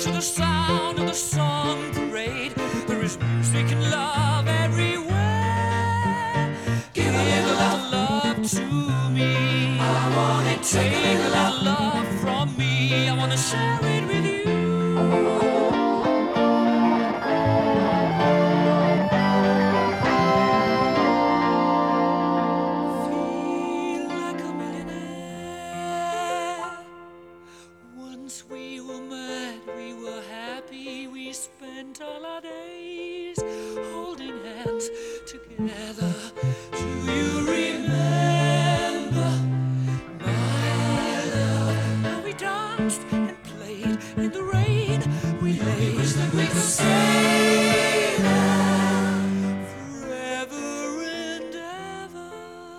to the sound of the song parade. There is music and love everywhere. Give a little love to me. I want it. Take a little love from me. I want to share it with you. Feel like a millionaire. Once we were mad, we were happy. We spent all our days holding hands together. Do you remember, my love, how we danced and played in the rain? We wish that we could stay there forever and ever.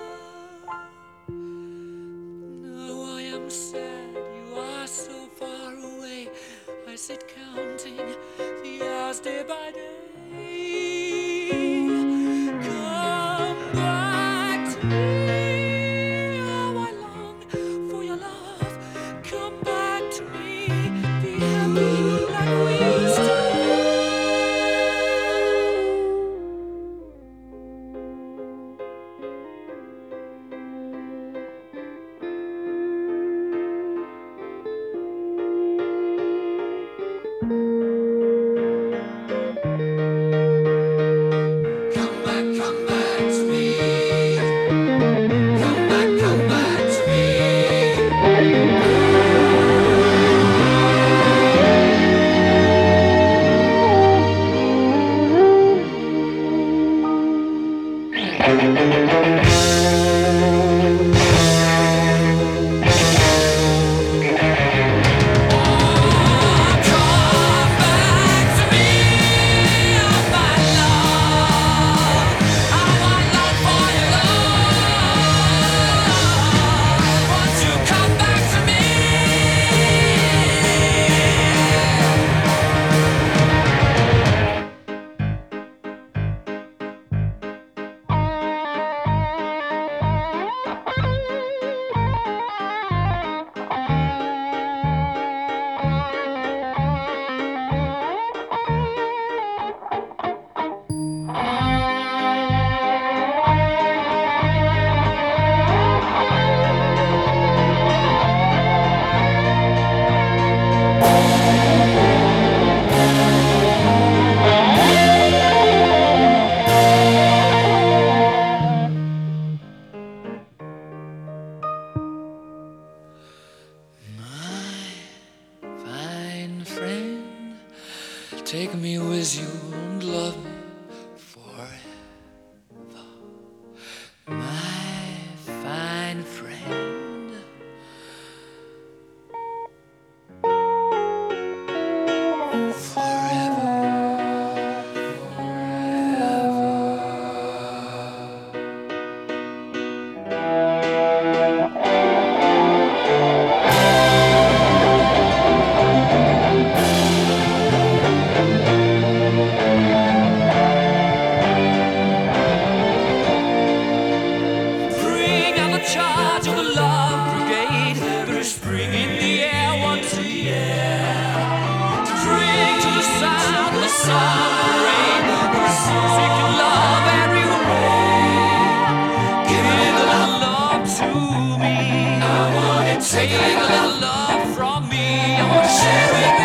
Now I am sad, you are so far away. I sit counting the hours day by day. Come back to me. How I long for your love. Come back to me. Be happy like we used to be. Come back to me. Come back to me. Fine friend, take me with you and love me forever. My fine friend. Forever, bring out the charge of the love brigade. There is spring in the air once a year. Drink to the sound of the summer rain. There is music and love everywhere. Give a little love to me. I want it. Take a little love from me. I want to share it.